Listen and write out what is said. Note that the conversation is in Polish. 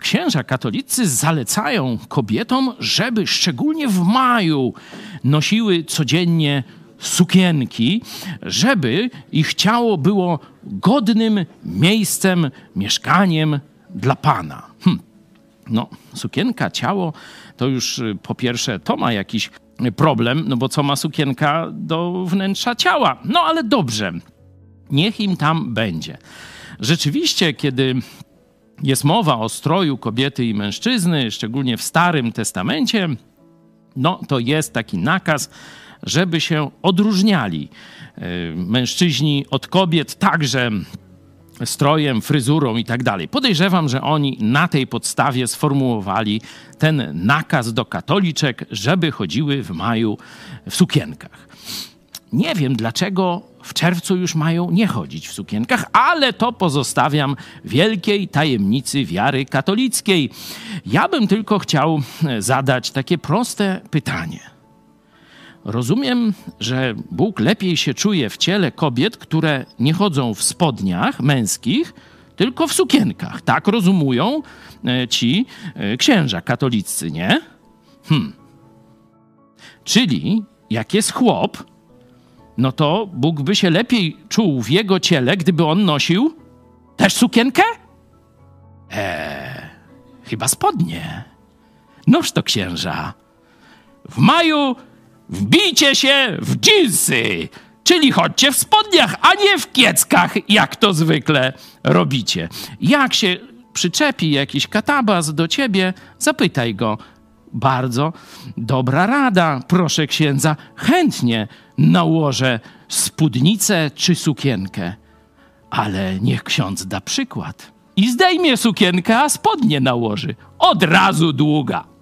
księża katolicy zalecają kobietom, żeby szczególnie w maju nosiły codziennie sukienki, żeby ich ciało było godnym miejscem, mieszkaniem dla Pana. No, sukienka, ciało, to już po pierwsze to ma jakiś problem, no bo co ma sukienka do wnętrza ciała? No ale dobrze, niech im tam będzie. Rzeczywiście, kiedy jest mowa o stroju kobiety i mężczyzny, szczególnie w Starym Testamencie, no to jest taki nakaz, żeby się odróżniali mężczyźni od kobiet, także strojem, fryzurą i tak dalej. Podejrzewam, że oni na tej podstawie sformułowali ten nakaz do katoliczek, żeby chodziły w maju w sukienkach. Nie wiem, dlaczego w czerwcu już mają nie chodzić w sukienkach, ale to pozostawiam wielkiej tajemnicy wiary katolickiej. Ja bym tylko chciał zadać takie proste pytanie. Rozumiem, że Bóg lepiej się czuje w ciele kobiet, które nie chodzą w spodniach męskich, tylko w sukienkach. Tak rozumują ci księża katoliccy, nie? Czyli jak jest chłop, no to Bóg by się lepiej czuł w jego ciele, gdyby on nosił też sukienkę? Chyba spodnie. Noż to księża. W maju wbijcie się w dżinsy, czyli chodźcie w spodniach, a nie w kieckach, jak to zwykle robicie. Jak się przyczepi jakiś katabas do ciebie, zapytaj go. Bardzo dobra rada, proszę księdza. Chętnie nałożę spódnicę czy sukienkę. Ale niech ksiądz da przykład i zdejmie sukienkę, a spodnie nałoży. Od razu długa.